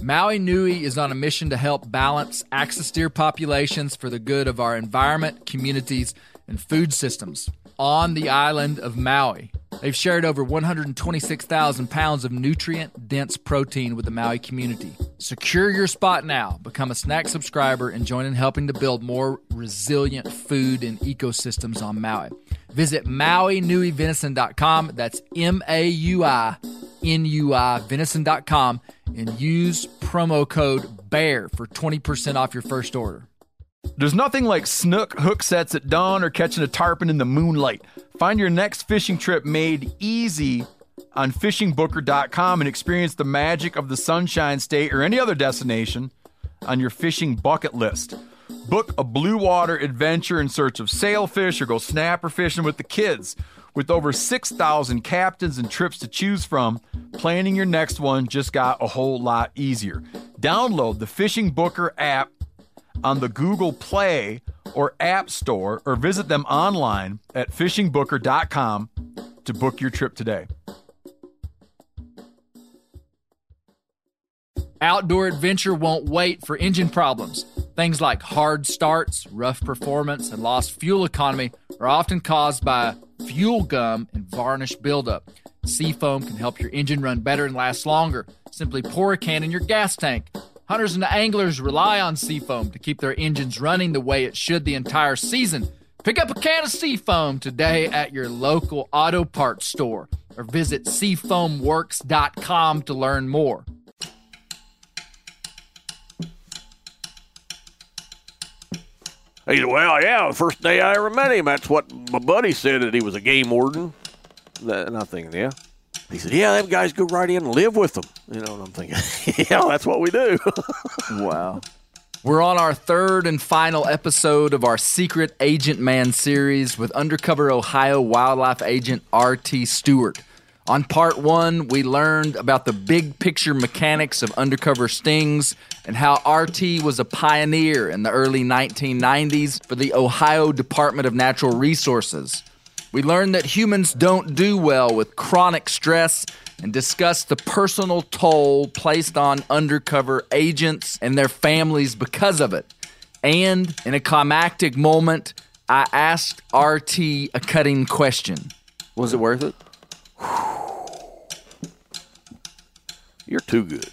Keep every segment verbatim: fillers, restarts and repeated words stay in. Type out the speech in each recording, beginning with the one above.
Maui Nui is on a mission to help balance axis deer populations for the good of our environment, communities, and food systems on the island of Maui. They've shared over one hundred twenty-six thousand pounds of nutrient-dense protein with the Maui community. Secure your spot now. Become a snack subscriber and join in helping to build more resilient food and ecosystems on Maui. Visit Maui Nui Venison dot com. That's M A U I N U I Venison dot com and use promo code BEAR for twenty percent off your first order. There's nothing like snook hook sets at dawn or catching a tarpon in the moonlight. Find your next fishing trip made easy on fishing booker dot com and experience the magic of the Sunshine State or any other destination on your fishing bucket list. Book a blue water adventure in search of sailfish or go snapper fishing with the kids. With over six thousand captains and trips to choose from, planning your next one just got a whole lot easier. Download the Fishing Booker app on the Google Play or App Store or visit them online at fishing booker dot com to book your trip today. Outdoor adventure won't wait for engine problems. Things like hard starts, rough performance, and lost fuel economy are often caused by fuel gum and varnish buildup. Seafoam can help your engine run better and last longer. Simply pour a can in your gas tank. Hunters and anglers rely on Seafoam to keep their engines running the way it should the entire season. Pick up a can of Seafoam today at your local auto parts store or visit seafoam works dot com to learn more. He said, well, yeah, the first day I ever met him, that's what my buddy said, that he was a game warden. And I'm thinking, yeah. He said, yeah, them guys go right in and live with them. You know, and I'm thinking, yeah, that's what we do. Wow. We're on our third and final episode of our Secret Agent Man series with undercover Ohio wildlife agent R T Stewart. On part one, we learned about the big picture mechanics of undercover stings and how R T was a pioneer in the early nineteen nineties for the Ohio Department of Natural Resources. We learned that humans don't do well with chronic stress and discussed the personal toll placed on undercover agents and their families because of it. And in a climactic moment, I asked R T a cutting question. Was it worth it? You're too good.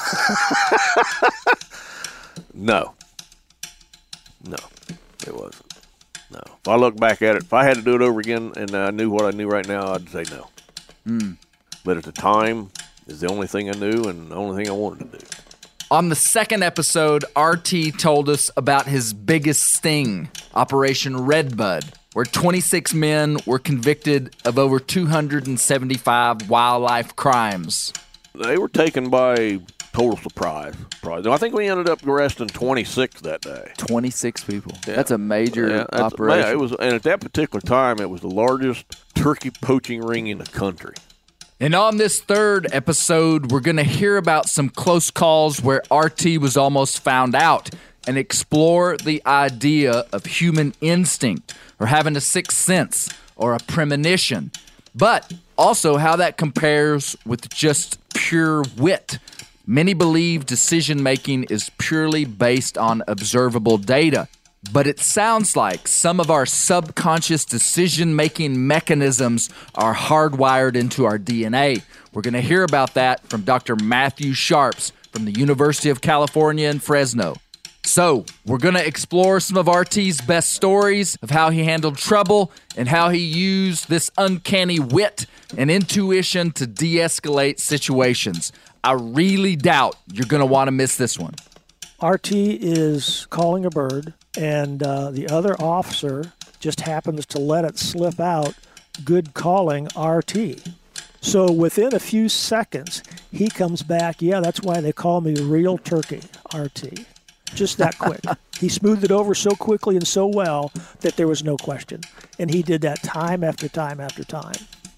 No. No, it wasn't. No. If I look back at it, if I had to do it over again and I knew what I knew right now, I'd say no. Mm. But at the time, it's the only thing I knew and the only thing I wanted to do. On the second episode, R T told us about his biggest sting, Operation Redbud, where twenty-six men were convicted of over two hundred seventy-five wildlife crimes. They were taken by total surprise. Surprise. I think we ended up arresting twenty-six that day. twenty-six people. Yeah. That's a major yeah, that's, operation. Yeah, it was, and at that particular time, it was the largest turkey poaching ring in the country. And on this third episode, we're going to hear about some close calls where R T was almost found out and explore the idea of human instinct or having a sixth sense or a premonition, but also how that compares with just pure wit. Many believe decision-making is purely based on observable data, but it sounds like some of our subconscious decision-making mechanisms are hardwired into our D N A. We're going to hear about that from Doctor Matthew Sharps from the University of California in Fresno. So, we're going to explore some of R T's best stories of how he handled trouble and how he used this uncanny wit and intuition to de-escalate situations. I really doubt you're going to want to miss this one. R T is calling a bird, and uh, the other officer just happens to let it slip out, good calling R T. So within a few seconds, he comes back, yeah, that's why they call me Real Turkey, R T. Just that quick. He smoothed it over so quickly and so well that there was no question. And he did that time after time after time.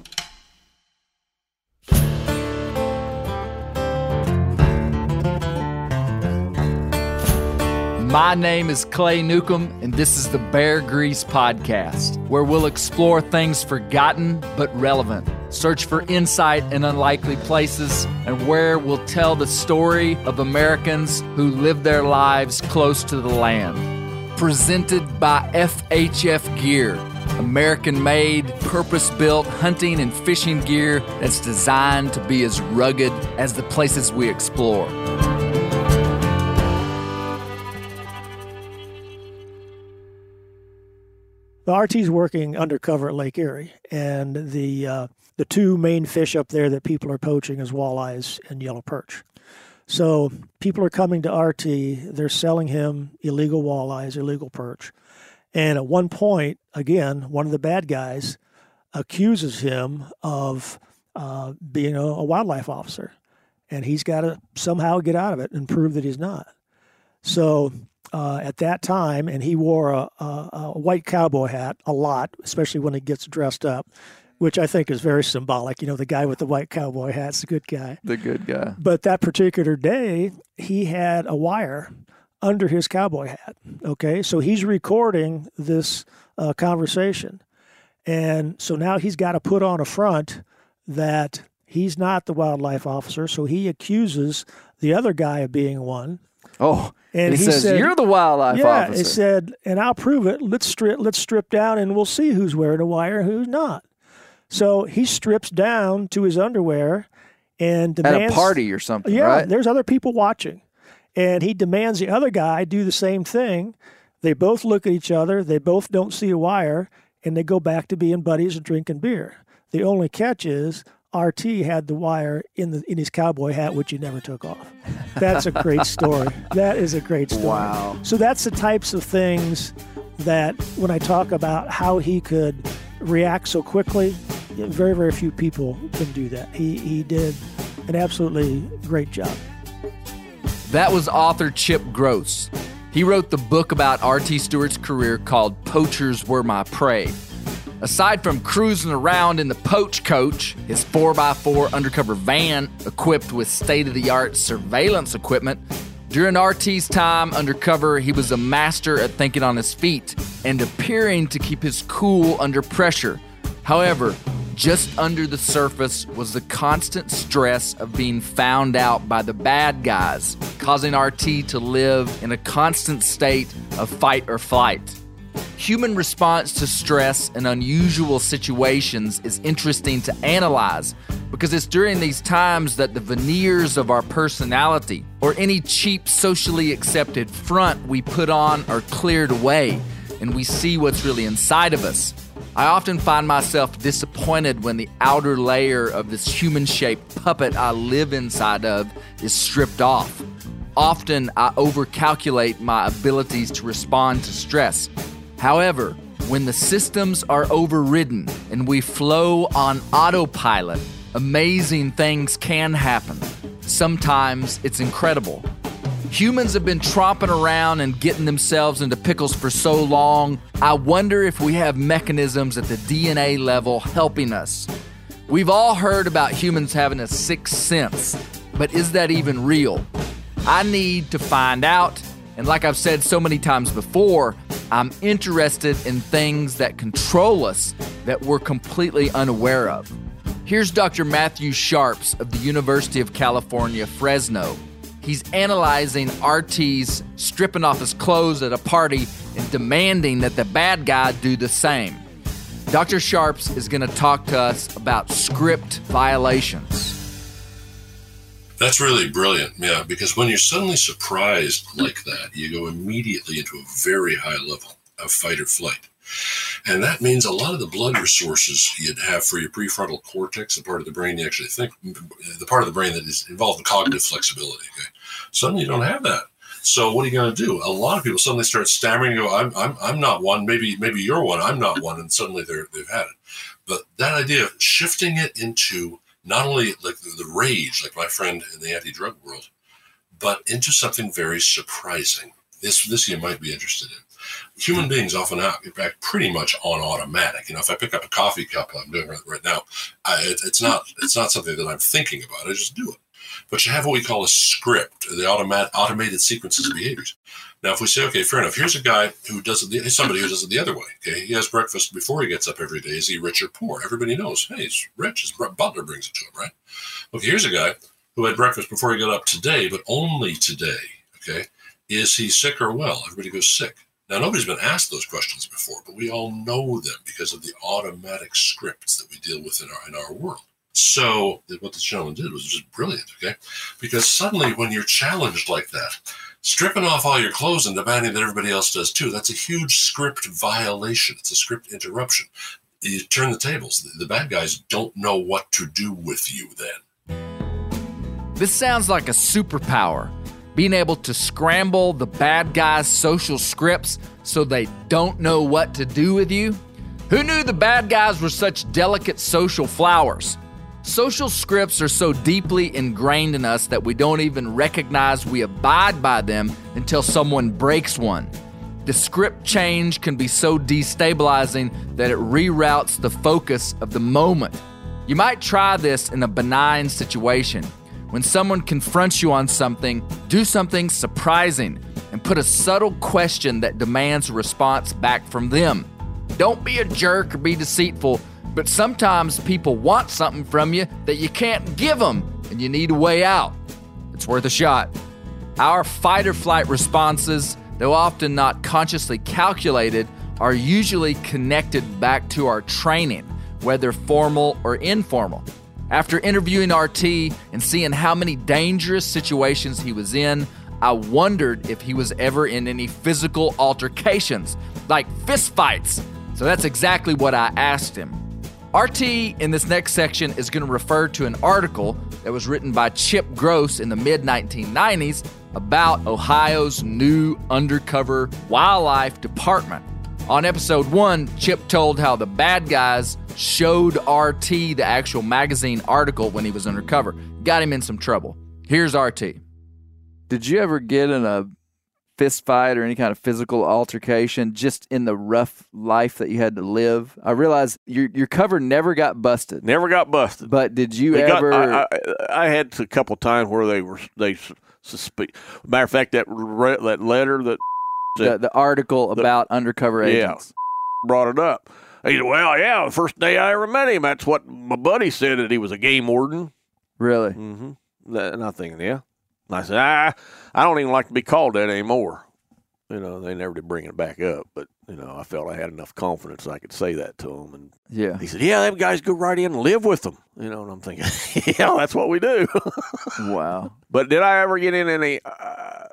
My name is Clay Newcomb, and this is the Bear Grease Podcast, where we'll explore things forgotten but relevant. search for insight in unlikely places, and where we'll tell the story of Americans who live their lives close to the land. Presented by F H F Gear, American-made, purpose-built hunting and fishing gear that's designed to be as rugged as the places we explore. The R T's working undercover at Lake Erie, and the uh, the two main fish up there that people are poaching is walleyes and yellow perch. So people are coming to R T, they're selling him illegal walleyes, illegal perch. And at one point, again, one of the bad guys accuses him of uh, being a, a wildlife officer. And he's got to somehow get out of it and prove that he's not. So uh, at that time, and he wore a, a, a white cowboy hat a lot, especially when he gets dressed up, which I think is very symbolic. You know, the guy with the white cowboy hat's the good guy. The good guy. But that particular day, he had a wire under his cowboy hat. Okay, so he's recording this uh, conversation. And so now he's got to put on a front that he's not the wildlife officer, so he accuses the other guy of being one. Oh, and he, he says, said, you're the wildlife yeah, officer. It said, and I'll prove it. Let's strip, let's strip down, and we'll see who's wearing a wire and who's not. So he strips down to his underwear and demands... At a party or something, yeah, right? There's other people watching. And he demands the other guy do the same thing. They both look at each other. They both don't see a wire, and they go back to being buddies and drinking beer. The only catch is R T had the wire in the in his cowboy hat, which he never took off. That's a great story. That is a great story. Wow. So that's the types of things that when I talk about how he could react so quickly, very, very few people can do that. He, he did an absolutely great job. That was author Chip Gross. He wrote the book about R T Stewart's career called Poachers Were My Prey. Aside from cruising around in the Poach Coach, his four by four undercover van equipped with state-of-the-art surveillance equipment, during R T's time undercover, he was a master at thinking on his feet and appearing to keep his cool under pressure. However, just under the surface was the constant stress of being found out by the bad guys, causing R T to live in a constant state of fight or flight. Human response to stress and unusual situations is interesting to analyze because it's during these times that the veneers of our personality or any cheap socially accepted front we put on are cleared away and we see what's really inside of us. I often find myself disappointed when the outer layer of this human-shaped puppet I live inside of is stripped off. Often I overcalculate my abilities to respond to stress. However, when the systems are overridden and we flow on autopilot, amazing things can happen. Sometimes it's incredible. Humans have been tromping around and getting themselves into pickles for so long, I wonder if we have mechanisms at the D N A level helping us. We've all heard about humans having a sixth sense, but is that even real? I need to find out, and like I've said so many times before, I'm interested in things that control us that we're completely unaware of. Here's Doctor Matthew Sharps of the University of California, Fresno. He's analyzing R T's stripping off his clothes at a party and demanding that the bad guy do the same. Doctor Sharps is going to talk to us about script violations. That's really brilliant, yeah, because when you're suddenly surprised like that, you go immediately into a very high level of fight or flight. And that means a lot of the blood resources you'd have for your prefrontal cortex, the part of the brain you actually think, the part of the brain that is involved in cognitive flexibility, okay? Suddenly you don't have that. So what are you going to do? A lot of people suddenly start stammering and go, I'm, I'm, I'm not one, maybe, maybe you're one, I'm not one, and suddenly they're, they've had it. But that idea of shifting it into not only like the, the rage, like my friend in the anti-drug world, but into something very surprising. This, this you might be interested in. Human beings often act pretty much on automatic. You know, if I pick up a coffee cup, I'm doing it right now, I, it, it's not it's not something that I'm thinking about. I just do it. but you have what we call a script, the automat, automated sequences of behaviors. Now, if we say, okay, fair enough, here's a guy who does it, the, somebody who does it the other way. Okay, he has breakfast before he gets up every day. Is he rich or poor? Everybody knows, hey, he's rich. His butler brings it to him, right? Okay, here's a guy who had breakfast before he got up today, but only today. Okay, is he sick or well? Everybody goes sick. Now, nobody's been asked those questions before, but we all know them because of the automatic scripts that we deal with in our in our world. So what this gentleman did was just brilliant, okay? Because suddenly when you're challenged like that, stripping off all your clothes and demanding that everybody else does too, that's a huge script violation. It's a script interruption. You turn the tables. The bad guys don't know what to do with you then. This sounds like a superpower, being able to scramble the bad guys' social scripts so they don't know what to do with you. Who knew the bad guys were such delicate social flowers? Social scripts are so deeply ingrained in us that we don't even recognize we abide by them until someone breaks one. The script change can be so destabilizing that it reroutes the focus of the moment. You might try this in a benign situation. When someone confronts you on something, do something surprising and put a subtle question that demands a response back from them. Don't be a jerk or be deceitful, but sometimes people want something from you that you can't give them, and you need a way out. It's worth a shot. Our fight or flight responses, though often not consciously calculated, are usually connected back to our training, whether formal or informal. After interviewing R T and seeing how many dangerous situations he was in, I wondered if he was ever in any physical altercations, like fist fights. So that's exactly what I asked him. R T in this next section is going to refer to an article that was written by Chip Gross in the mid nineteen nineties about Ohio's new undercover wildlife department. On episode one, Chip told how the bad guys showed R T the actual magazine article when he was undercover. Got him in some trouble. Here's R T. Did you ever get in a fist fight or any kind of physical altercation just in the rough life that you had to live? I realize your your cover never got busted. Never got busted. But did you They ever? Got, I, I, I had a couple times where they were they suspect. Matter of fact, that re, that letter that the, the article the, about undercover agents yeah, brought it up. He said, "Well, yeah, the first day I ever met him, that's what my buddy said, that he was a game warden." Really? Mm-hmm. And I think, yeah. And I said, I, I don't even like to be called that anymore. You know, they never did bring it back up, but, you know, I felt I had enough confidence I could say that to him. And yeah. He said, yeah, them guys go right in and live with them. You know, and I'm thinking, yeah, that's what we do. Wow. But did I ever get in any, uh,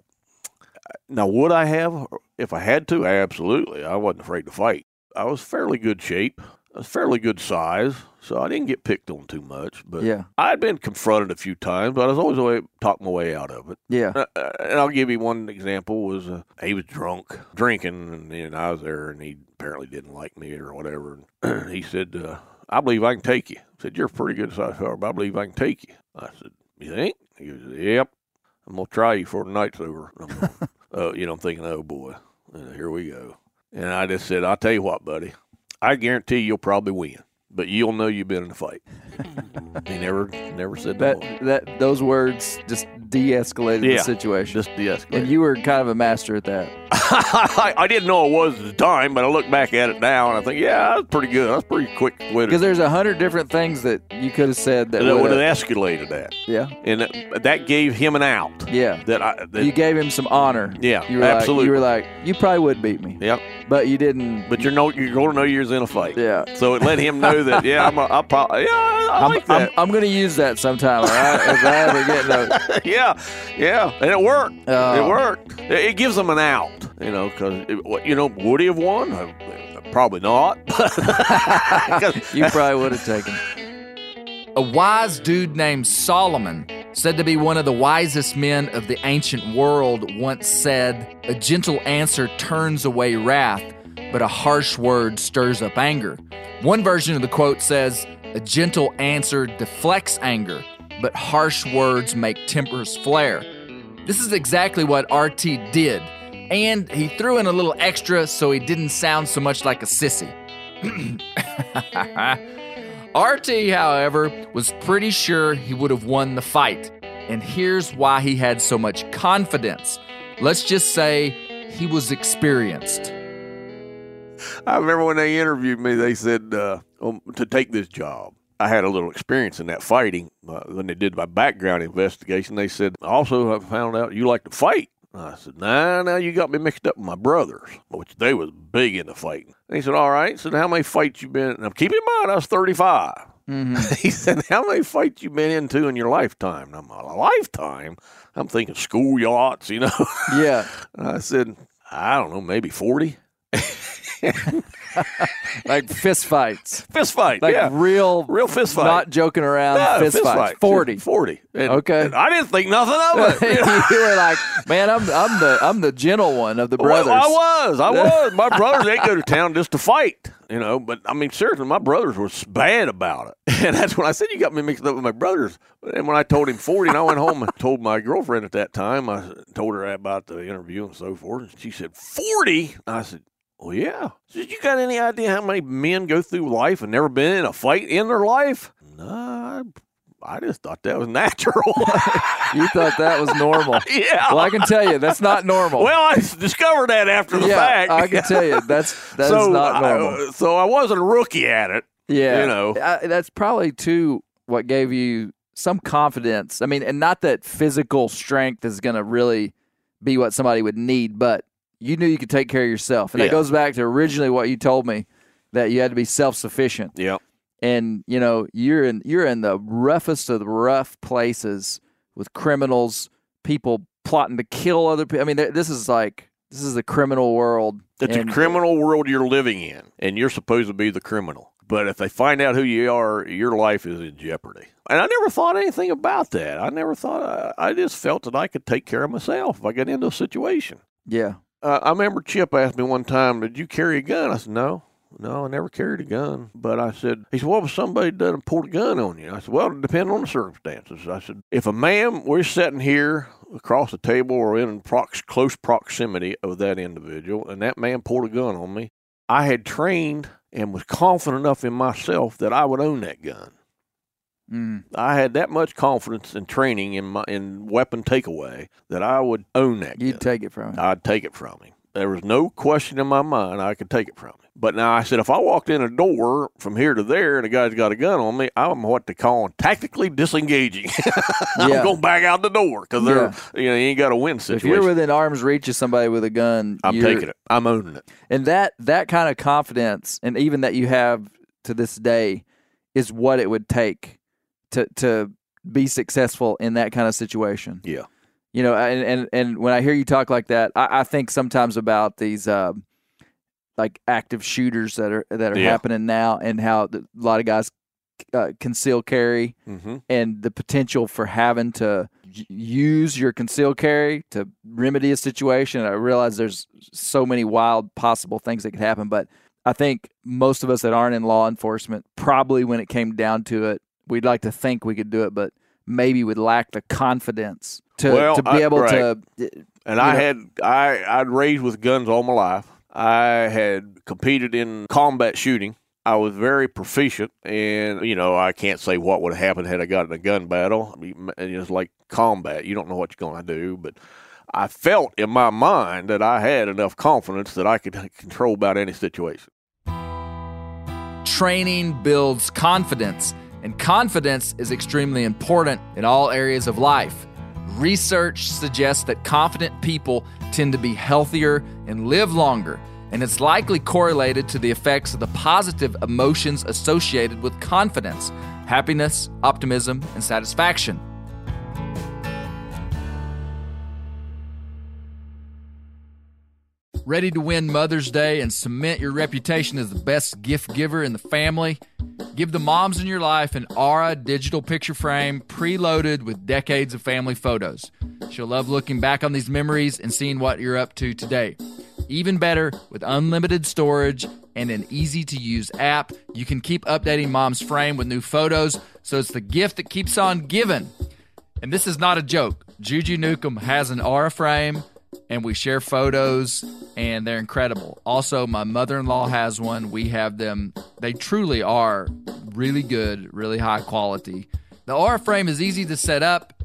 now would I have, if I had to? Absolutely. I wasn't afraid to fight. I was fairly good shape. I was fairly good size, so I didn't get picked on too much. But yeah. I'd been confronted a few times, but I was always able to talk my way out of it. Yeah. Uh, and I'll give you one example. Was uh, he was drunk, drinking, and, and I was there, and he apparently didn't like me or whatever. And he said, uh, I believe I can take you. I said, you're a pretty good size fella, but I believe I can take you. I said, you think? He goes, yep. I'm going to try you before the night's over. I'm gonna, uh, you know, I'm thinking, oh, boy, uh, here we go. And I just said, I'll tell you what, buddy. I guarantee you'll probably win, but you'll know you've been in a fight. He never never said that. No. That those words just de-escalated yeah, the situation. Just de-escalated. And you were kind of a master at that. I, I didn't know I was at the time, but I look back at it now and I think, yeah, I was pretty good. I was pretty quick with it. Because there's a hundred different things that you could have said that, that would have have escalated that. Yeah. And that, that gave him an out. Yeah. That I. That, you gave him some honor. Yeah. You were absolutely. Like, you were like, you probably would beat me. Yep. But you didn't. But you're no, you're going to know you're in a fight. Yeah. So it let him know that. Yeah, I'm. A, I'll probably. Yeah, I I'm, like that. I'm, I'm going to use that sometime. All right. If I ever get those. yeah, yeah, and it worked. Uh, it worked. It, it gives them an out, you know, because you know, would he have won? Uh, probably not. You probably would have taken. A wise dude named Solomon, said to be one of the wisest men of the ancient world, once said, "A gentle answer turns away wrath, but a harsh word stirs up anger." One version of the quote says, "A gentle answer deflects anger, but harsh words make tempers flare." This is exactly what R T did, and he threw in a little extra so he didn't sound so much like a sissy. R T, however, was pretty sure he would have won the fight, And here's why he had so much confidence. Let's just say he was experienced. I remember when they interviewed me, they said uh, um, to take this job. I had a little experience in that fighting. Uh, when they did my background investigation, they said, also, I found out you like to fight. I said, nah, now you got me mixed up with my brothers, which they was big into fighting. And he said, all right. Said, how many fights you been? Now, keep in mind, I was thirty-five. Mm-hmm. He said, how many fights you been into in your lifetime? And I'm like, a lifetime? I'm thinking school yachts, you know? Yeah. And I said, I don't know, maybe forty. Like fist fights. Fist fight, like yeah. real, real fist fight. Not joking around. No, fist, fist fights. fight. Forty. Forty. And, okay. And I didn't think nothing of it. You know? You were like, man, I'm I'm the I'm the gentle one of the brothers. Well, I was. I was. My brothers, they go to town just to fight, you know. But I mean, seriously, my brothers were bad about it, and that's when I said you got me mixed up with my brothers. And when I told him forty, and I went home and told my girlfriend at that time, I told her about the interview and so forth. And she said forty. I said, well, yeah. Did you got any idea how many men go through life and never been in a fight in their life? No, I just thought that was natural. You thought that was normal. Yeah. Well, I can tell you that's not normal. Well, I discovered that after the yeah, fact. I can tell you that's that's so not normal. I, so I wasn't a rookie at it. Yeah, you know, I, that's probably too what gave you some confidence. I mean, and not that physical strength is going to really be what somebody would need, but you knew you could take care of yourself. And yeah. that goes back to originally what you told me, that you had to be self-sufficient. Yeah. And, you know, you're in you're in the roughest of the rough places with criminals, people plotting to kill other people. I mean, this is like, this is a criminal world. It's and, a criminal world you're living in, and you're supposed to be the criminal. But if they find out who you are, your life is in jeopardy. And I never thought anything about that. I never thought, uh, I just felt that I could take care of myself if I got into a situation. Yeah. Uh, I remember Chip asked me one time, did you carry a gun? I said, no. No, I never carried a gun. But I said, he said, what if somebody doesn't pull a gun on you? I said, well, it depends on the circumstances. I said, if a man, we're sitting here across the table or in prox- close proximity of that individual, and that man pulled a gun on me, I had trained and was confident enough in myself that I would own that gun. Mm. I had that much confidence and training in my in weapon takeaway that I would own that You'd gun. take it from him. I'd take it from him. There was no question in my mind I could take it from him. But now I said, if I walked in a door from here to there and a guy's got a gun on me, I'm what they call tactically disengaging. I'm yeah. going to back out the door because they're Yeah. you know you ain't got a win If situation. you're within arm's reach of somebody with a gun, I'm you're, taking it. I'm owning it. And that that kind of confidence, and even that you have to this day, is what it would take to to be successful in that kind of situation. Yeah. You know, and, and, and when I hear you talk like that, I, I think sometimes about these uh, like active shooters that are that are Yeah. happening now, and how the, a lot of guys uh, conceal carry, Mm-hmm. and the potential for having to y- use your concealed carry to remedy a situation. I realize there's so many wild possible things that could happen, but I think most of us that aren't in law enforcement, probably when it came down to it, we'd like to think we could do it, but maybe would lack the confidence to, Well, to be I- able right. to. And I know. had I I'd raised with guns all my life. I had competed in combat shooting. I was very proficient, and you know I can't say what would have happened had I got in a gun battle. I mean, it's like combat; you don't know what you're going to do. But I felt in my mind that I had enough confidence that I could control about any situation. Training builds confidence, and confidence is extremely important in all areas of life. Research suggests that confident people tend to be healthier and live longer, and it's likely correlated to the effects of the positive emotions associated with confidence: happiness, optimism, and satisfaction. Ready to win Mother's Day and cement your reputation as the best gift giver in the family? Give the moms in your life an Aura digital picture frame preloaded with decades of family photos. She'll love looking back on these memories and seeing what you're up to today. Even better, with unlimited storage and an easy-to-use app, you can keep updating mom's frame with new photos, so it's the gift that keeps on giving. And this is not a joke. Juju Newcomb has an Aura frame, and we share photos, and they're incredible. Also, my mother-in-law has one. We have them. They truly are really good, really high quality. The Aura frame is easy to set up,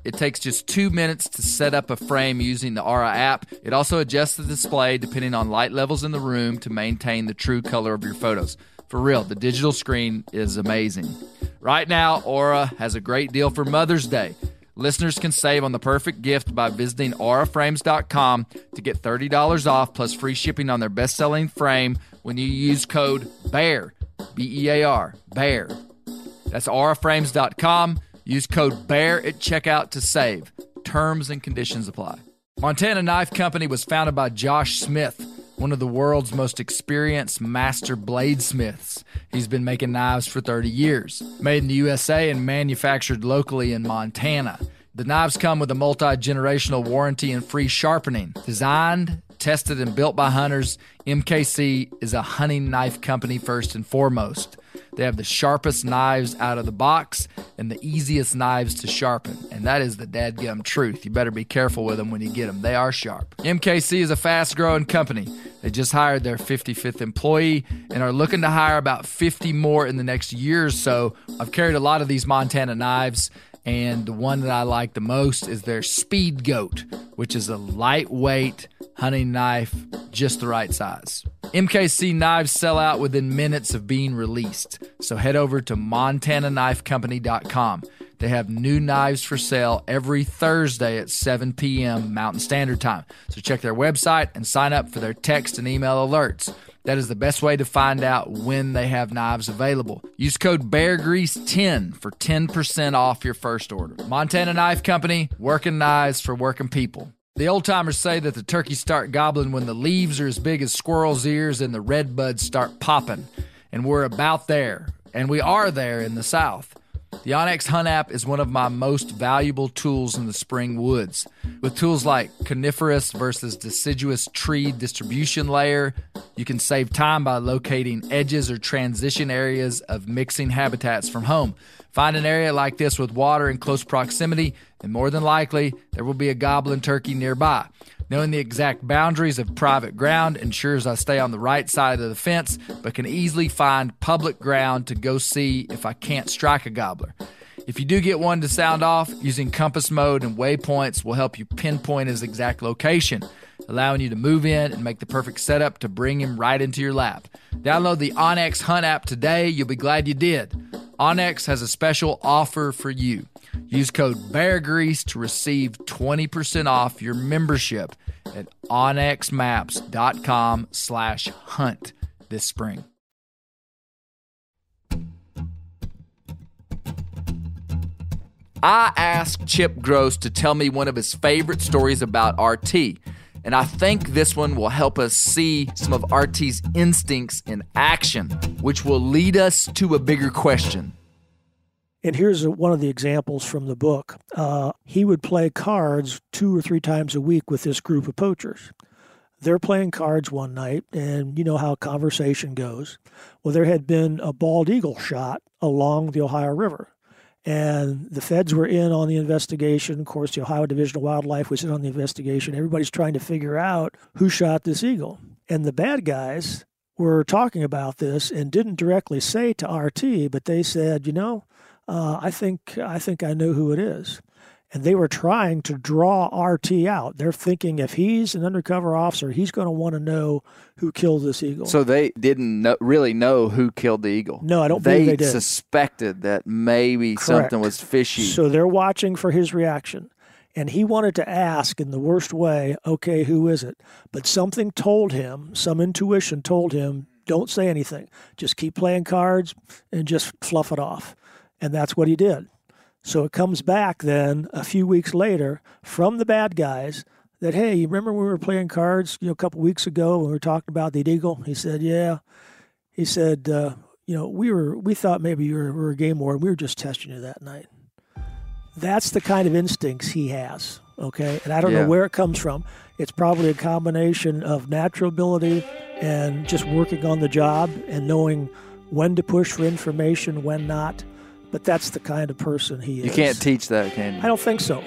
It takes just two minutes to set up a frame using the Aura app. It also adjusts the display depending on light levels in the room to maintain the true color of your photos. For real, the digital screen is amazing. Right now, Aura has a great deal for Mother's Day. Listeners can save on the perfect gift by visiting aura frames dot com to get thirty dollars off plus free shipping on their best-selling frame when you use code BEAR, B E A R, BEAR. That's aura frames dot com. Use code BEAR at checkout to save. Terms and conditions apply. Montana Knife Company was founded by Josh Smith, one of the world's most experienced master bladesmiths. He's been making knives for thirty years. Made in the U S A and manufactured locally in Montana. The knives come with a multi-generational warranty and free sharpening. Designed, tested, and built by hunters, M K C is a hunting knife company first and foremost. They have the sharpest knives out of the box and the easiest knives to sharpen. And that is the dadgum truth. You better be careful with them when you get them. They are sharp. M K C is a fast-growing company. They just hired their fifty-fifth employee and are looking to hire about fifty more in the next year or so. I've carried a lot of these Montana knives, and the one that I like the most is their Speed Goat, which is a lightweight hunting knife, just the right size. M K C knives sell out within minutes of being released, so head over to montana knife company dot com. They have new knives for sale every Thursday at seven p.m. Mountain Standard Time, so check their website and sign up for their text and email alerts. That is the best way to find out when they have knives available. Use code bear grease ten for ten percent off your first order. Montana Knife Company, working knives for working people. The old-timers say that the turkeys start gobbling when the leaves are as big as squirrels' ears and the red buds start popping. And we're about there, and we are there in the South. The onX Hunt app is one of my most valuable tools in the spring woods. With tools like coniferous versus deciduous tree distribution layer, you can save time by locating edges or transition areas of mixing habitats from home. Find an area like this with water in close proximity, and more than likely, there will be a gobbling turkey nearby. Knowing the exact boundaries of private ground ensures I stay on the right side of the fence, but can easily find public ground to go see if I can't strike a gobbler. If you do get one to sound off, using compass mode and waypoints will help you pinpoint his exact location, allowing you to move in and make the perfect setup to bring him right into your lap. Download the onX Hunt app today. You'll be glad you did. onX has a special offer for you. Use code BEARGREASE to receive twenty percent off your membership at onx maps dot com slash hunt this spring. I asked Chip Gross to tell me one of his favorite stories about R T, and I think this one will help us see some of R T's instincts in action, which will lead us to a bigger question. And here's one of the examples from the book. Uh, he would play cards two or three times a week with this group of poachers. They're playing cards one night, and you know how conversation goes. Well, there had been a bald eagle shot along the Ohio River, and the feds were in on the investigation. Of course, the Ohio Division of Wildlife was in on the investigation. Everybody's trying to figure out who shot this eagle. And the bad guys were talking about this and didn't directly say to R T, but they said, you know, Uh, I think I think I know who it is. And they were trying to draw R T out. They're thinking if he's an undercover officer, he's going to want to know who killed this eagle. So they didn't know, really know who killed the eagle. No, I don't they believe they did. Suspected that maybe Correct. something was fishy. So they're watching for his reaction. And he wanted to ask in the worst way, okay, who is it? But something told him, some intuition told him, don't say anything. Just keep playing cards and just fluff it off. And that's what he did. So it comes back then a few weeks later from the bad guys that, hey, you remember when we were playing cards, you know, a couple weeks ago when we were talking about the eagle? He said, yeah. He said, uh, you know, we were we thought maybe you were, were a game warden. We were just testing you that night. That's the kind of instincts he has, okay? And I don't yeah. know where it comes from. It's probably a combination of natural ability and just working on the job and knowing when to push for information, when not. But that's the kind of person he is. You can't teach that, can you? I don't think so.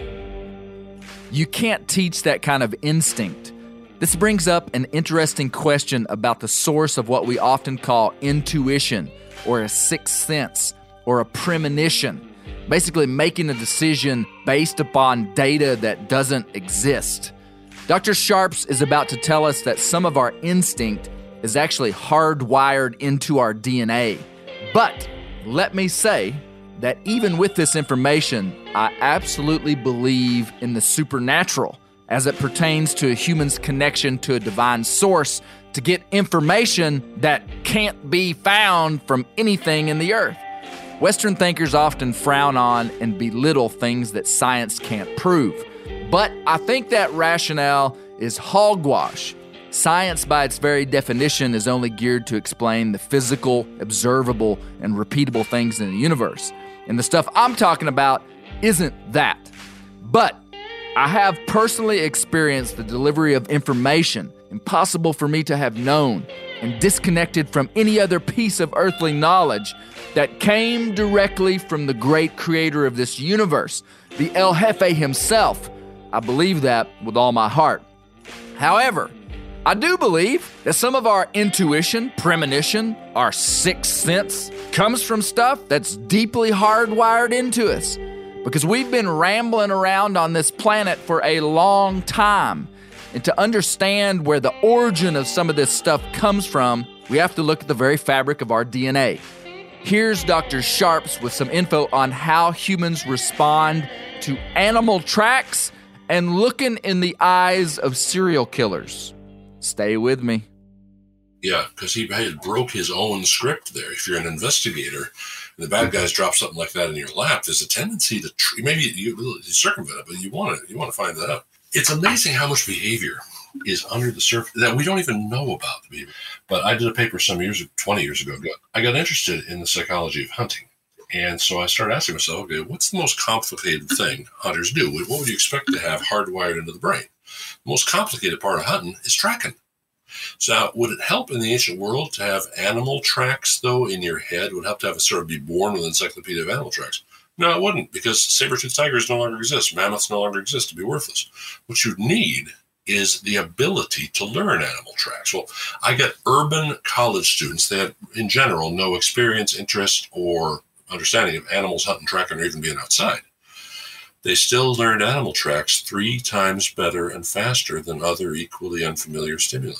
You can't teach that kind of instinct. This brings up an interesting question about the source of what we often call intuition, or a sixth sense, or a premonition. basically making a decision based upon data that doesn't exist. Doctor Sharps is about to tell us that some of our instinct is actually hardwired into our D N A. But let me say that even with this information, I absolutely believe in the supernatural as it pertains to a human's connection to a divine source to get information that can't be found from anything in the earth. Western thinkers often frown on and belittle things that science can't prove. But I think that rationale is hogwash. Science, by its very definition, is only geared to explain the physical, observable, and repeatable things in the universe. And the stuff I'm talking about isn't that. But I have personally experienced the delivery of information impossible for me to have known and disconnected from any other piece of earthly knowledge that came directly from the great creator of this universe, the El Jefe himself. I believe that with all my heart. However, I do believe that some of our intuition, premonition, our sixth sense comes from stuff that's deeply hardwired into us because we've been rambling around on this planet for a long time. And to understand where the origin of some of this stuff comes from, we have to look at the very fabric of our D N A. Here's Doctor Sharps with some info on how humans respond to animal tracks and looking in the eyes of serial killers. Stay with me. Yeah, because he had broke his own script there. If you're an investigator and the bad guys drop something like that in your lap, there's a tendency to tr- maybe you, you circumvent it, but you want to you want to find that out. It's amazing how much behavior is under the surface that we don't even know about. But I did a paper some years, twenty years ago. I got interested in the psychology of hunting. And so I started asking myself, okay, what's the most complicated thing hunters do? What would you expect to have hardwired into the brain? The most complicated part of hunting is tracking. So would it help in the ancient world to have animal tracks, though, in your head? Would it help to have a sort of be born with an encyclopedia of animal tracks? No, it wouldn't, because saber-toothed tigers no longer exist. Mammoths no longer exist to be worthless. What you'd need is the ability to learn animal tracks. Well, I get urban college students that, in general, no experience, interest, or understanding of animals hunting, tracking, or even being outside. They still learn animal tracks three times better and faster than other equally unfamiliar stimuli.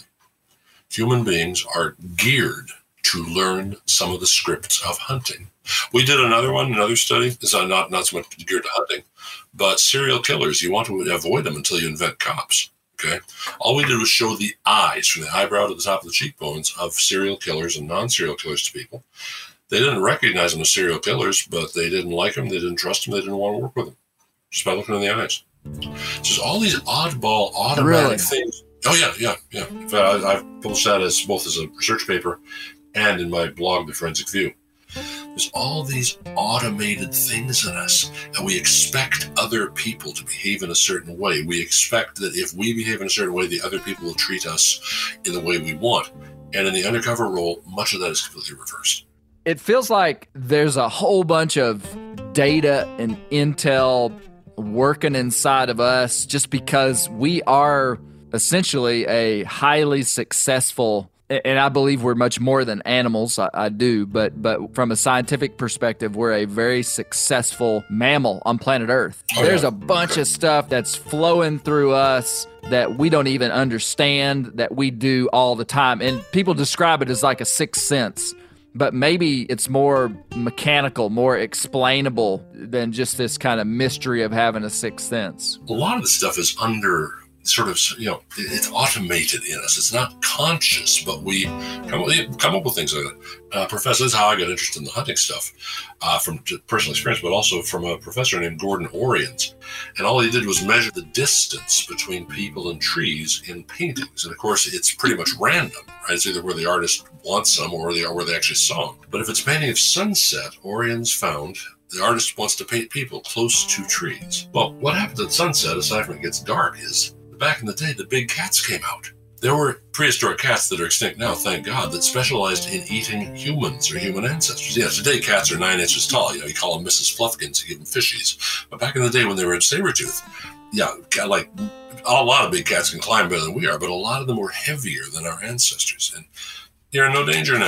Human beings are geared to learn some of the scripts of hunting. We did another one, another study. It's not, not so much geared to hunting, but serial killers, you want to avoid them until you invent cops. Okay. All we did was show the eyes from the eyebrow to the top of the cheekbones of serial killers and non-serial killers to people. They didn't recognize them as serial killers, but they didn't like them. They didn't trust them. They didn't want to work with them. Just by looking in the eyes. So there's all these oddball, automatic really? things. Oh, yeah, yeah, yeah. In fact, I, I've published that as both as a research paper and in my blog, The Forensic View. There's all these automated things in us, and we expect other people to behave in a certain way. We expect that if we behave in a certain way, the other people will treat us in the way we want. And in the undercover role, much of that is completely reversed. It feels like there's a whole bunch of data and intel working inside of us just because we are essentially a highly successful, and I believe we're much more than animals, I, I do, but but from a scientific perspective, we're a very successful mammal on planet Earth. Oh, There's yeah. a bunch okay. of stuff that's flowing through us that we don't even understand, that we do all the time. And people describe it as like a sixth sense. But maybe it's more mechanical, more explainable than just this kind of mystery of having a sixth sense. A lot of the stuff is under sort of, you know, it's automated in us. It's not conscious, but we come, come up with things like that. Uh, professor, this is how I got interested in the hunting stuff, uh, from personal experience, but also from a professor named Gordon Oriens. And all he did was measure the distance between people and trees in paintings. And of course, it's pretty much random, right? It's either where the artist wants some or they are where they actually saw them. But if it's a painting of sunset, Oriens found the artist wants to paint people close to trees. Well, what happens at sunset, aside from it gets dark, is back in the day, the big cats came out. There were prehistoric cats that are extinct now, thank God, that specialized in eating humans or human ancestors. Yeah, today cats are nine inches tall. You know, you call them Missus Fluffkins, you give them fishies. But back in the day when they were in saber-tooth, yeah, like a lot of big cats can climb better than we are, but a lot of them were heavier than our ancestors. And you're in no danger now.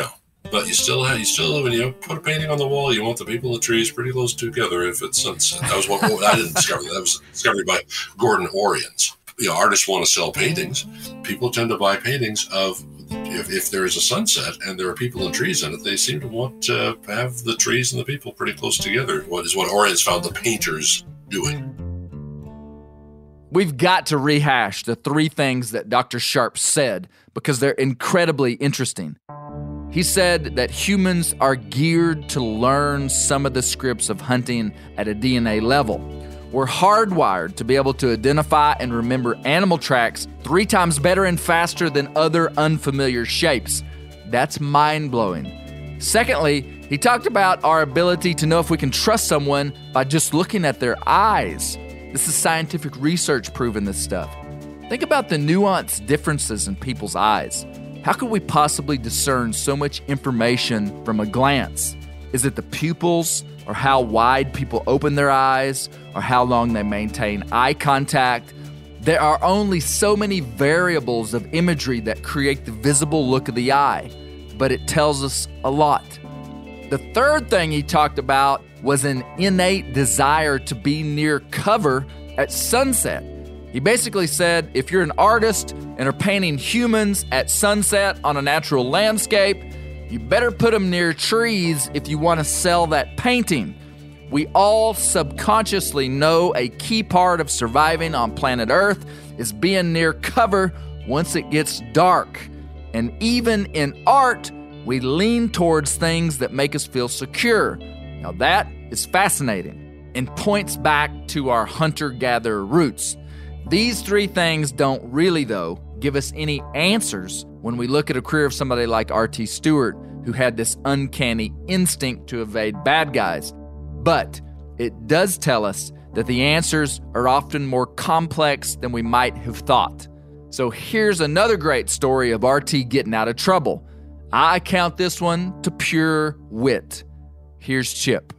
But you still have, you still, when you put a painting on the wall, you want the people and the trees pretty close together if it's sunset. That was what I didn't discover. That was discovered by Gordon Oriens. You know, artists want to sell paintings. People tend to buy paintings of, if, if there is a sunset and there are people and trees in it, they seem to want to have the trees and the people pretty close together. What is what Oriens found the painters doing. We've got to rehash the three things that Doctor Sharp said because they're incredibly interesting. He said that humans are geared to learn some of the scripts of hunting at a D N A level. We're hardwired to be able to identify and remember animal tracks three times better and faster than other unfamiliar shapes. That's mind-blowing. Secondly, he talked about our ability to know if we can trust someone by just looking at their eyes. This is scientific research proving this stuff. Think about the nuanced differences in people's eyes. How could we possibly discern so much information from a glance? Is it the pupils, or how wide people open their eyes, or how long they maintain eye contact? There are only so many variables of imagery that create the visible look of the eye, but it tells us a lot. The third thing he talked about was an innate desire to be near cover at sunset. He basically said, if you're an artist and are painting humans at sunset on a natural landscape, you better put them near trees if you want to sell that painting. We all subconsciously know a key part of surviving on planet Earth is being near cover once it gets dark. And even in art, we lean towards things that make us feel secure. Now that is fascinating and points back to our hunter-gatherer roots. These three things don't really, though, give us any answers when we look at a career of somebody like R T Stewart, who had this uncanny instinct to evade bad guys. But it does tell us that the answers are often more complex than we might have thought. So here's another great story of R T getting out of trouble. I count this one to pure wit. Here's Chip.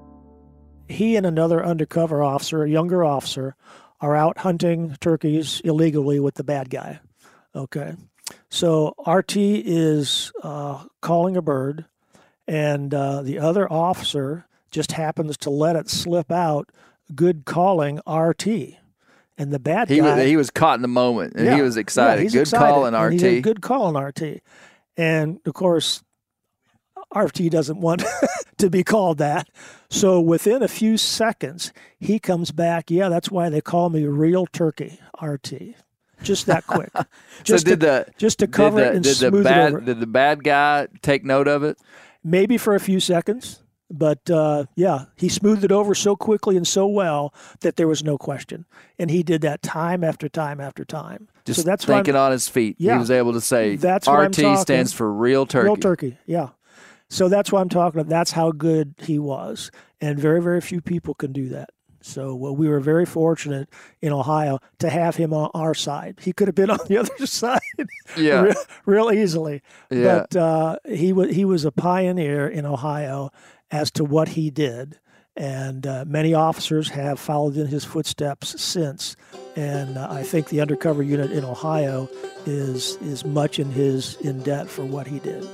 He and another undercover officer, a younger officer, are out hunting turkeys illegally with the bad guy. Okay. So R T is uh, calling a bird, and uh, the other officer just happens to let it slip out, good calling R T. And the bad he guy... Was, he was caught in the moment, and yeah, he was excited. Yeah, he's good excited, calling R T. And he said, good calling R T. And, of course, R T doesn't want to be called that. So within a few seconds, he comes back, yeah, that's why they call me Real Turkey, R T. Just that quick. Just so did to, the just to cover did the, it and did the smooth bad, it over. Did the bad guy take note of it? Maybe for a few seconds. But, uh, yeah, he smoothed it over so quickly and so well that there was no question. And he did that time after time after time. Just so that's thinking on his feet. Yeah, he was able to say that's what R I'm T talking, stands for Real Turkey. Real Turkey, yeah. So that's what I'm talking about. That's how good he was. And very, very few people can do that. So well, we were very fortunate in Ohio to have him on our side. He could have been on the other side yeah. real, real easily. Yeah. But uh, he, was, he was a pioneer in Ohio as to what he did. And uh, many officers have followed in his footsteps since. And uh, I think the undercover unit in Ohio is is much in his in debt for what he did.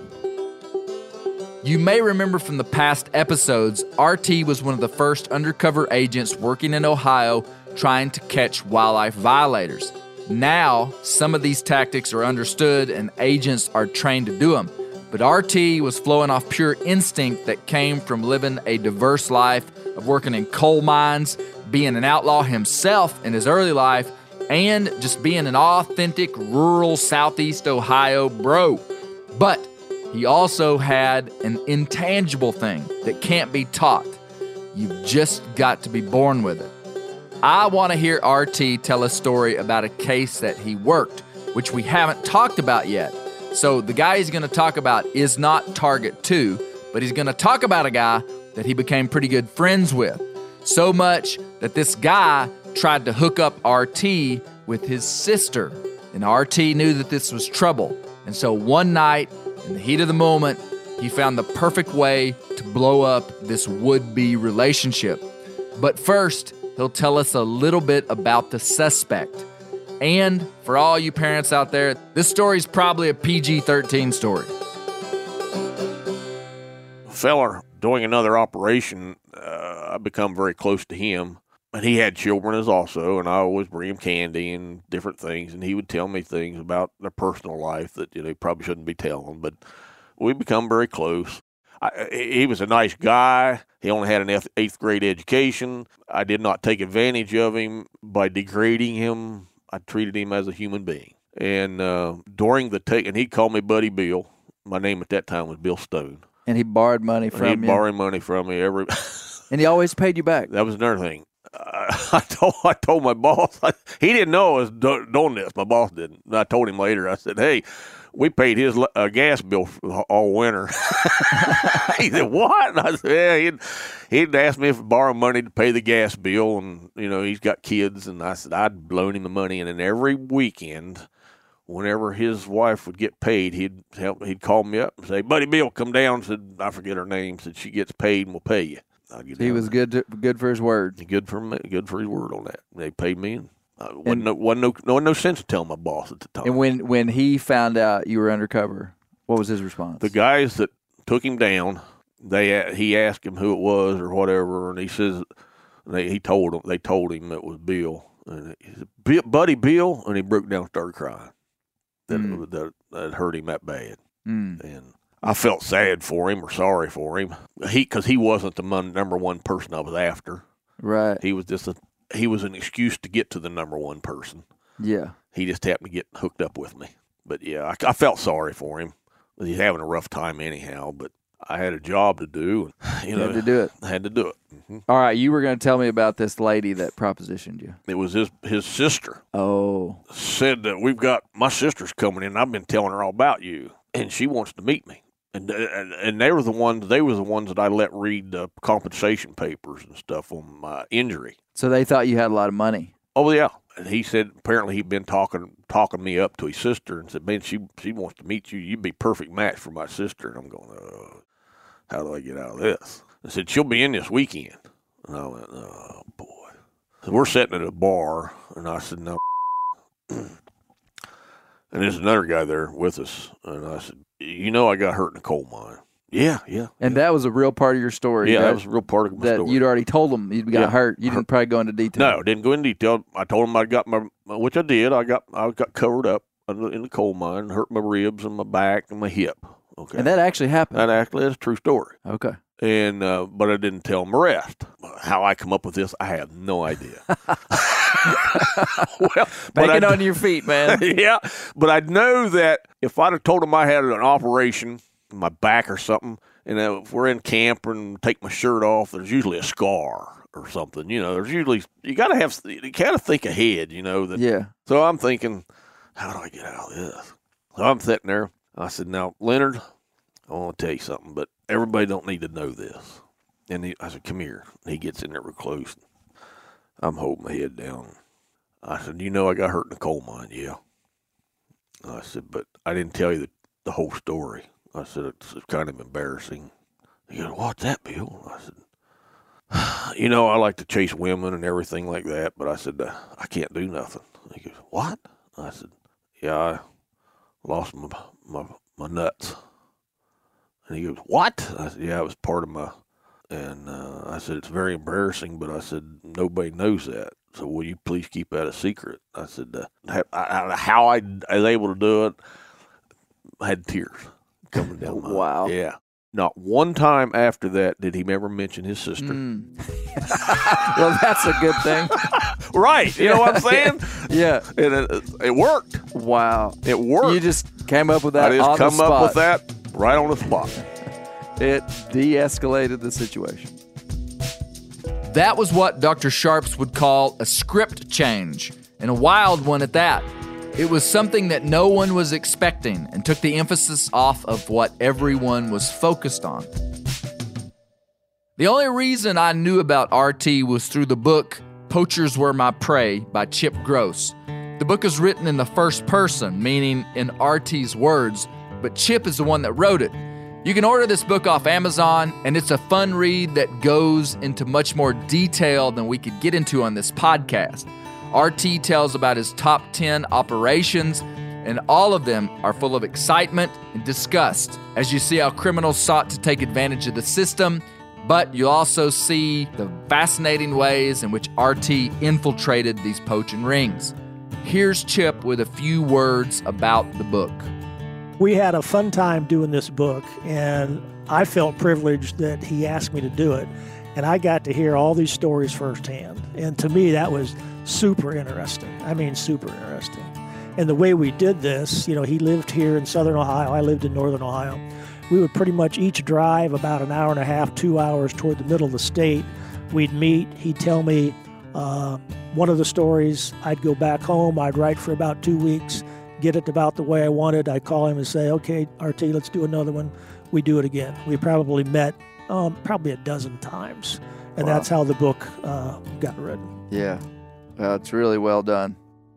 You may remember from the past episodes, R T was one of the first undercover agents working in Ohio trying to catch wildlife violators. Now, some of these tactics are understood and agents are trained to do them. But R T was flowing off pure instinct that came from living a diverse life of working in coal mines, being an outlaw himself in his early life, and just being an authentic rural Southeast Ohio bro. But he also had an intangible thing that can't be taught. You've just got to be born with it. I want to hear R T tell a story about a case that he worked, which we haven't talked about yet. So the guy he's going to talk about is not Target two, but he's going to talk about a guy that he became pretty good friends with. So much that this guy tried to hook up R T with his sister. And R T knew that this was trouble. And so one night, in the heat of the moment, he found the perfect way to blow up this would-be relationship. But first, he'll tell us a little bit about the suspect. And for all you parents out there, this story is probably a P G thirteen story. feller doing another operation, uh, I become very close to him. And he had children as also, and I always bring him candy and different things, and he would tell me things about their personal life that, you know, he probably shouldn't be telling, but we become very close. I, he was a nice guy. He only had an eighth grade education. I did not take advantage of him by degrading him. I treated him as a human being. And uh, during the take, and he called me Buddy Bill. My name at that time was Bill Stone. And he borrowed money from He'd you. borrow money from me every. And he always paid you back. That was another thing. Uh, I told I told my boss. I, he didn't know I was do, doing this. My boss didn't. And I told him later. I said, "Hey, we paid his uh, gas bill for all winter." He said, "What?" And I said, "Yeah, he'd he'd asked me if I borrow money to pay the gas bill, and you know he's got kids." And I said I'd loan him the money, and then every weekend, whenever his wife would get paid, he'd help. He'd call me up and say, "Buddy Bill, come down." Said I forget her name. Said she gets paid and we'll pay you. He was good to, good for his word. Good for me, good for his word on that. They paid me, and uh, wasn't, no, wasn't no no no sense of telling my boss at the time. And when when he found out you were undercover, what was his response? The guys that took him down, they he asked him who it was or whatever, and he says they, he told them they told him it was Bill, and he said, "Buddy Bill," and he broke down and started crying. That mm. that, that hurt him that bad, mm. and I felt sad for him or sorry for him. He because he wasn't the number one person I was after. Right. He was just a he was an excuse to get to the number one person. Yeah. He just happened to get hooked up with me. But yeah, I, I felt sorry for him. He's having a rough time anyhow. But I had a job to do. And, you, you know, had to do it. I had to do it. Mm-hmm. All right, you were going to tell me about this lady that propositioned you. It was his his sister. Oh. Said that we've got my sister's coming in. I've been telling her all about you, and she wants to meet me. And, and and they were the ones. They were the ones that I let read the compensation papers and stuff on my injury. So they thought you had a lot of money. Oh yeah. And he said apparently he'd been talking talking me up to his sister and said, "Man, she she wants to meet you. You'd be perfect match for my sister." And I'm going, uh, "How do I get out of this?" I said, "She'll be in this weekend." And I went, "Oh boy." So we're sitting at a bar, and I said, "No." And there's another guy there with us, and I said, "You know, I got hurt in a coal mine." Yeah, yeah. And yeah. that was a real part of your story. Yeah, that, that was a real part of my that story. You'd already told them you got Yeah. hurt. You didn't probably go into detail. No, didn't go into detail. I told him I got my, which I did. I got I got covered up in the coal mine, hurt my ribs and my back and my hip. Okay, And that actually happened. that actually is a true story. Okay. And uh, but I didn't tell him the rest. How I come up with this, I have no idea. Well, Make it I, on your feet, man. yeah, but I know that if I'd have told him I had an operation in my back or something, and if we're in camp and take my shirt off, there's usually a scar or something. You know, there's usually you got to have you got to think ahead. You know that. Yeah. So I'm thinking, how do I get out of this? So I'm sitting there. I said, "Now, Leonard, I want to tell you something, but everybody don't need to know this." And he, I said, "Come here." And he gets in there real close. I'm holding my head down. I said, "You know I got hurt in a coal mine." "Yeah." I said, "But I didn't tell you the, the whole story." I said, it's, it's kind of embarrassing." He goes, "What's that, Bill?" I said, "You know, I like to chase women and everything like that, but I said, uh, I can't do nothing." He goes, "What?" I said, "Yeah, I lost my, my, my nuts." And he goes, "What?" I said, "Yeah, it was part of my," and uh, I said, "It's very embarrassing, but I said, nobody knows that. So will you please keep that a secret?" I said, uh, I, I, how I, I was able to do it, I had tears coming down my Wow. Yeah. Not one time after that did he ever mention his sister. Mm. Well, that's a good thing. Right. You know what I'm saying? Yeah. And it, it worked. Wow. It worked. You just came up with that I just on come the spot. up with that right on the spot. It de-escalated the situation. That was what Doctor Sharps would call a script change, and a wild one at that. It was something that no one was expecting and took the emphasis off of what everyone was focused on. The only reason I knew about R T was through the book Poachers Were My Prey by Chip Gross. The book is written in the first person, meaning in R T's words, but Chip is the one that wrote it. You can order this book off Amazon, and it's a fun read that goes into much more detail than we could get into on this podcast. R T tells about his top ten operations and all of them are full of excitement and disgust as you see how criminals sought to take advantage of the system, but you also see the fascinating ways in which R T infiltrated these poaching rings. Here's Chip with a few words about the book. We had a fun time doing this book, and I felt privileged that he asked me to do it, and I got to hear all these stories firsthand. And to me, that was super interesting. I mean, super interesting. And the way we did this, you know, he lived here in Southern Ohio. I lived in Northern Ohio. We would pretty much each drive about an hour and a half, two hours toward the middle of the state. We'd meet. He'd tell me uh, one of the stories. I'd go back home. I'd write for about two weeks, get it about the way I wanted. I'd call him and say, okay, R T, let's do another one. We do it again. We probably met um, probably a dozen times. And wow. That's how the book uh, got written. Yeah. Well, it's really well done.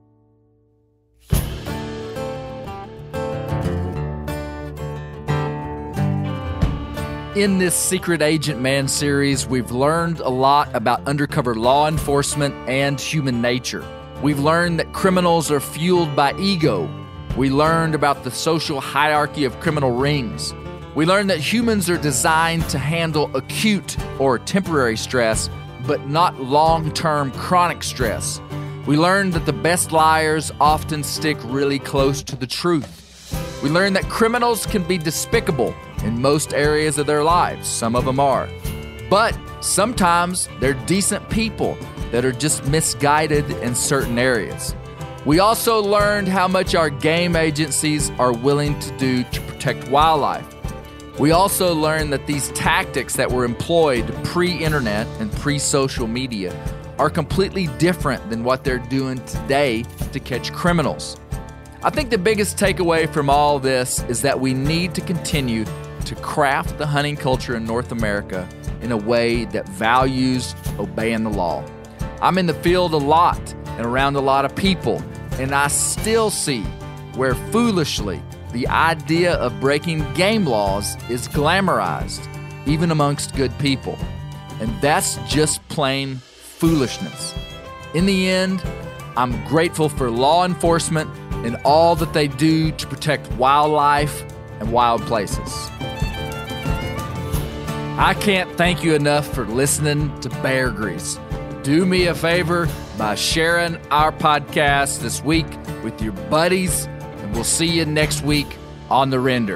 In this Secret Agent Man series, we've learned a lot about undercover law enforcement and human nature. We've learned that criminals are fueled by ego. We learned about the social hierarchy of criminal rings. We learned that humans are designed to handle acute or temporary stress, but not long-term chronic stress. We learned that the best liars often stick really close to the truth. We learned that criminals can be despicable in most areas of their lives. Some of them are. But sometimes they're decent people that are just misguided in certain areas. We also learned how much our game agencies are willing to do to protect wildlife. We also learned that these tactics that were employed pre-internet and pre-social media are completely different than what they're doing today to catch criminals. I think the biggest takeaway from all this is that we need to continue to craft the hunting culture in North America in a way that values obeying the law. I'm in the field a lot and around a lot of people, and I still see where foolishly the idea of breaking game laws is glamorized, even amongst good people. And that's just plain foolishness. In the end, I'm grateful for law enforcement and all that they do to protect wildlife and wild places. I can't thank you enough for listening to Bear Grease. Do me a favor by sharing our podcast this week with your buddies, and we'll see you next week on The Render.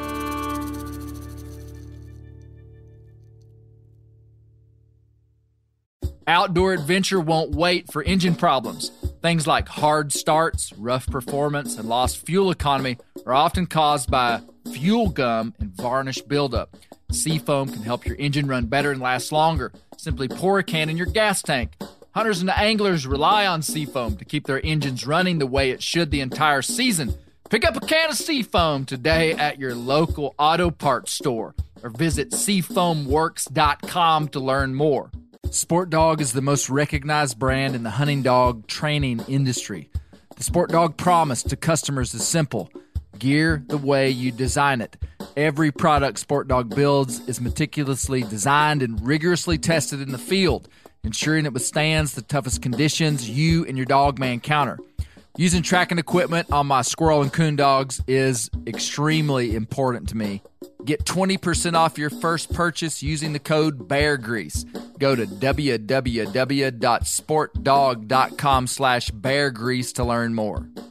Outdoor adventure won't wait for engine problems. Things like hard starts, rough performance, and lost fuel economy are often caused by fuel gum and varnish buildup. Seafoam can help your engine run better and last longer. Simply pour a can in your gas tank. Hunters and anglers rely on Seafoam to keep their engines running the way it should the entire season. Pick up a can of Seafoam today at your local auto parts store or visit seafoam works dot com to learn more. Sport Dog is the most recognized brand in the hunting dog training industry. The Sport Dog promise to customers is simple: gear the way you design it. Every product Sport Dog builds is meticulously designed and rigorously tested in the field, ensuring it withstands the toughest conditions you and your dog may encounter. Using tracking equipment on my squirrel and coon dogs is extremely important to me. Get twenty percent off your first purchase using the code BEARGREASE. Go to w w w dot sport dog dot com slash bear grease to learn more.